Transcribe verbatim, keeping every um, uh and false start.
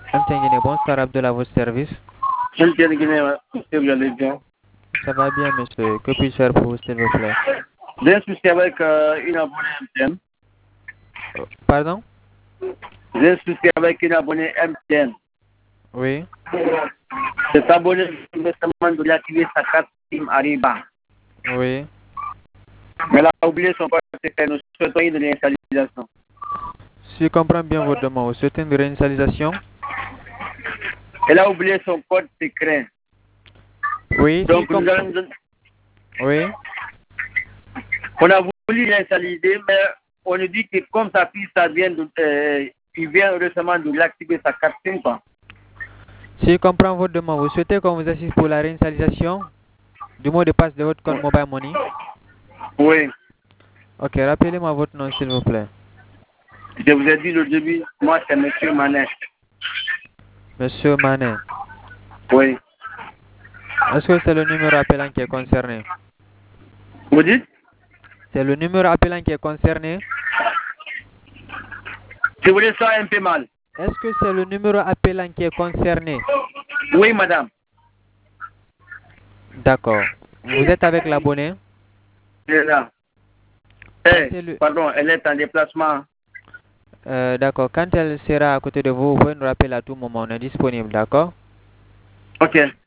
M T N Guinée, bonsoir Abdullah, votre service. M T N Guinée, monsieur, vous allez bien? Ça va bien, monsieur. Que puis-je faire pour vous, s'il vous plaît? J'ai un souci avec euh, une abonnée M T N. Pardon? J'ai un souci avec une abonnée M T N. Oui. Cet abonné récemment de l'activer sa carte SIM Ariba. Oui. Mais elle a oublié son code secret. Nous souhaitons une réinitialisation. Si je comprends bien votre demande, vous souhaitez une réinitialisation? Elle a oublié son code secret. Oui. Donc, si nous comprends... allons... Oui. On a voulu réinitialiser, mais on nous dit que comme sa fille, ça vient de, euh, il vient récemment de l'activer sa carte SIM, quoi. Si je comprends votre demande, vous souhaitez qu'on vous assiste pour la réinitialisation du mot de passe de votre compte Mobile Money? Oui. Ok, rappelez-moi votre nom, s'il vous plaît. Je vous ai dit le début, moi c'est Monsieur Manet. Monsieur Manet. Oui. Est-ce que c'est le numéro appelant qui est concerné? Vous dites? C'est le numéro appelant qui est concerné? Je voulais ça un peu mal. Est-ce que c'est le numéro appelant qui est concerné? Oui, madame. D'accord. Vous êtes avec l'abonné? Elle est là. Eh, le... Pardon, elle est en déplacement. Euh, d'accord. Quand elle sera à côté de vous, vous pouvez nous rappeler à tout moment. On est disponible, d'accord? Ok.